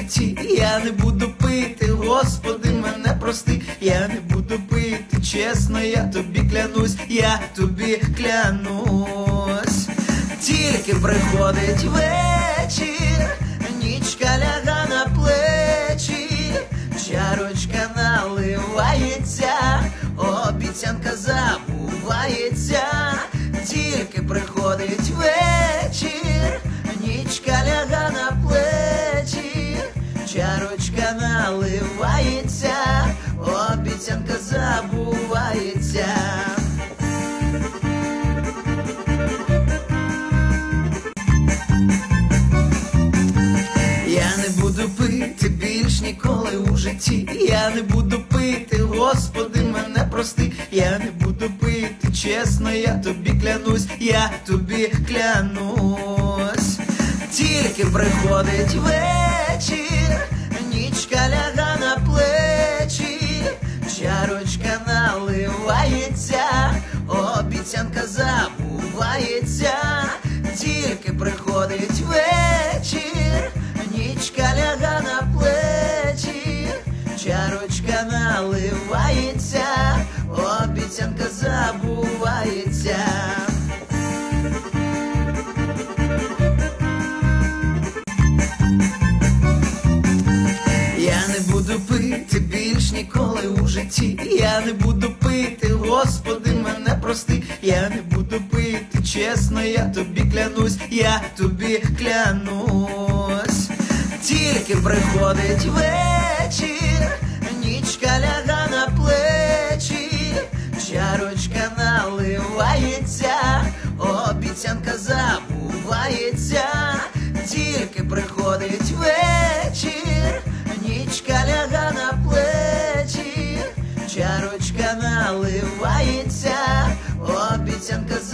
житті. Я не буду пити, Господи, мене прости. Я не буду пити, чесно, я тобі клянусь, я тобі клянусь. Тільки приходить вечір, нічка ляга на плечі, чарочка наливається, обіцянка забувається. Тільки приходить вечір, нічка ляга на плечі, чарочка наливається, обіцянка забувається. Я не буду пити більш ніколи у житті. Я не буду пити, Господи, мене прости. Я не буду пити, чесно, я тобі клянусь, я тобі клянусь. Тільки приходить вечір, нічка ляга на плечі, чарочка наливається, обіцянка забувається. Тільки приходить вечір, нічка ляга на плечі, чарочка наливається, обіцянка забувається. Я не буду пити більш ніколи у житті. Я не буду пити, Господи, мене прости. Я не буду пити, чесно, я тобі клянусь, я тобі клянусь. Тільки приходить вечір, нічка ляга на плечі, чарочка наливається, обіцянка забувається. Тільки приходить вечір, нічка ляга на плечі, чарочка наливається, обіцянка